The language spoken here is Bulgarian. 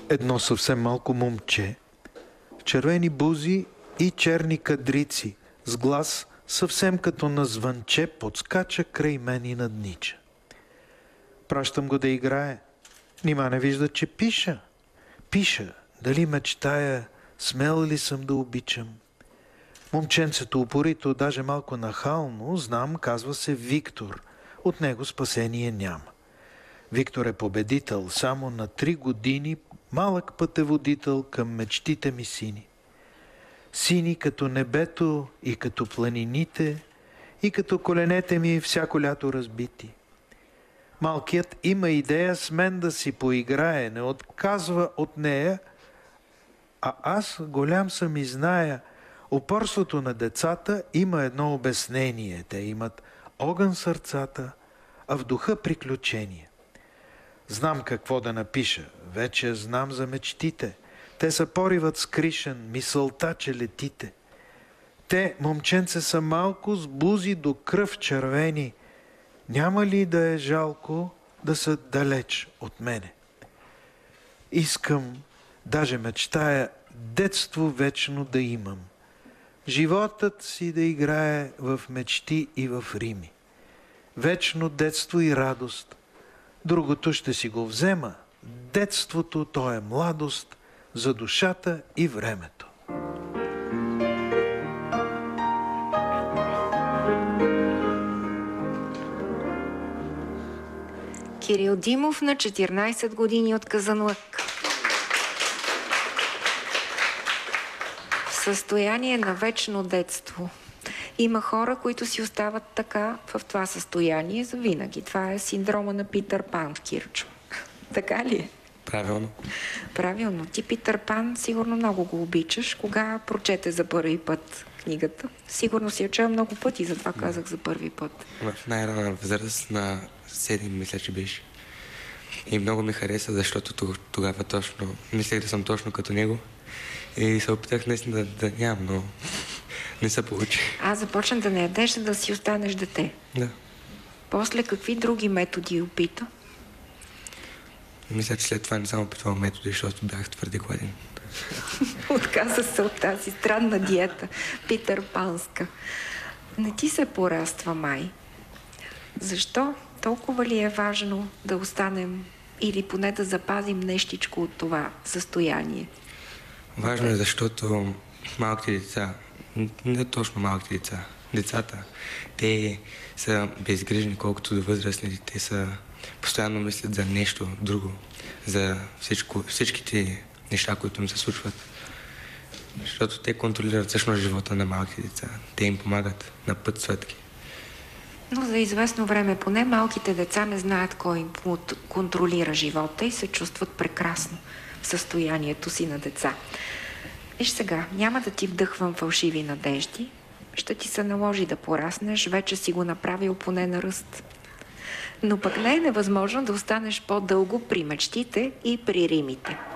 Едно съвсем малко момче, в червени бузи и черни кадрици, с глас съвсем като на звънче, подскача край мен и наднича. Пращам го да играе. Нима не вижда, че пиша. Пиша, дали мечтая, смел ли съм да обичам. Момченцето упорито, даже малко нахално, знам, казва се Виктор. От него спасение няма. Виктор е победител, само на 3 години, малък пътеводител към мечтите ми сини. Сини като небето и като планините, и като коленете ми всяко лято разбити. Малкият има идея с мен да си поиграе, не отказва от нея, а аз голям съм и зная, упорството на децата има едно обяснение. Те имат огън в сърцата, а в духа приключение. Знам какво да напиша, вече знам за мечтите. Те са поривът скришен, мисълта, че летите. Те, момченце, са малко с бузи до кръв червени. Няма ли да е жалко да са далеч от мене? Искам, даже мечтая, детство вечно да имам. Животът си да играе в мечти и в рими. Вечно детство и радост. Другото ще си го взема. Детството, то е младост за душата и времето. Кирил Димов на 14 години от Казанлък. В състояние на вечно детство. Има хора, които си остават така в това състояние завинаги. Това е синдрома на Питър Пан в Кирчо. Така ли е? Правилно. Правилно. Ти Питър Пан сигурно много го обичаш. Кога прочете за първи път книгата? Сигурно си я чуя много пъти, затова казах за първи път. В най-рана възраст на 7, мисля, че беше. И много ми хареса, защото тогава точно мислех да съм точно като него. И се опитах наистина да нямам, но не се получи. Започна да не ядеш, да си останеш дете. Да. После какви други методи опита? Мисля, че след това не съм опитвал методи, защото бях твърде гладен. Отказа се от тази странна диета, Питър Панска. Не ти се пораства май. Защо? Толкова ли е важно да останем или поне да запазим нещичко от това състояние? Важно е, защото малките деца, не точно малките деца, децата, те са безгрижни, колкото до възрастните. Те са постоянно мислят за нещо друго, за всичките неща, които им се случват. Защото те контролират всъщност живота на малките деца. Те им помагат, напътстват ги. Но за известно време поне малките деца не знаят кой им контролира живота и се чувстват прекрасно в състоянието си на деца. Виж сега, няма да ти вдъхвам фалшиви надежди, ще ти се наложи да пораснеш, вече си го направил поне на ръст. Но пък не е невъзможно да останеш по-дълго при мечтите и при римите.